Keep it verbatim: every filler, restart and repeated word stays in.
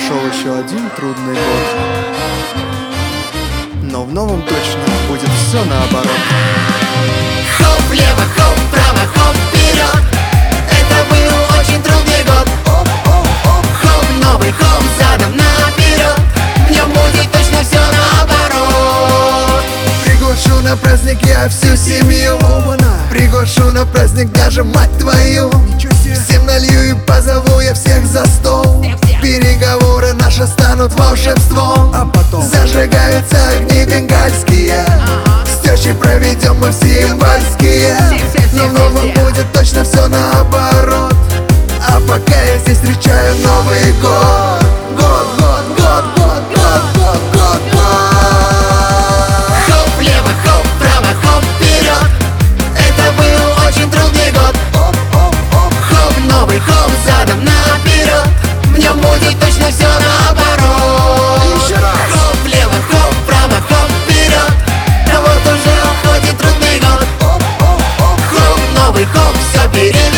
прошел еще один трудный год, но в новом точно будет все наоборот. Хоп влево, хоп вправо, хоп вперед. Это был очень трудный год. Оп, оп, оп. Хоп новый, хоп задом наперед. В нем будет точно все наоборот. Приглашу на праздник я всю семью. Приглашу на праздник даже мать твою. Всем налью и позову я всех за стол. Переговоры наши станут волшебством. А потом зажигаются огни бенгальские. С тещей проведем мы все январские. Но в новом будет точно все наоборот. А пока я здесь встречаю Новый год. Год, год, год, год, год, год, год, год. Хоп влево, хоп вправо, хоп вперед. Это был очень трудный год. Оп, оп, оп. Хоп новый, хоп задом наперед. В нем будет точно все наоборот. Еще раз. Хоп влево, хоп вправо, хоп вперед. А вот уже уходит трудный год. Оп, оп, оп. Хоп новый, хоп все перед.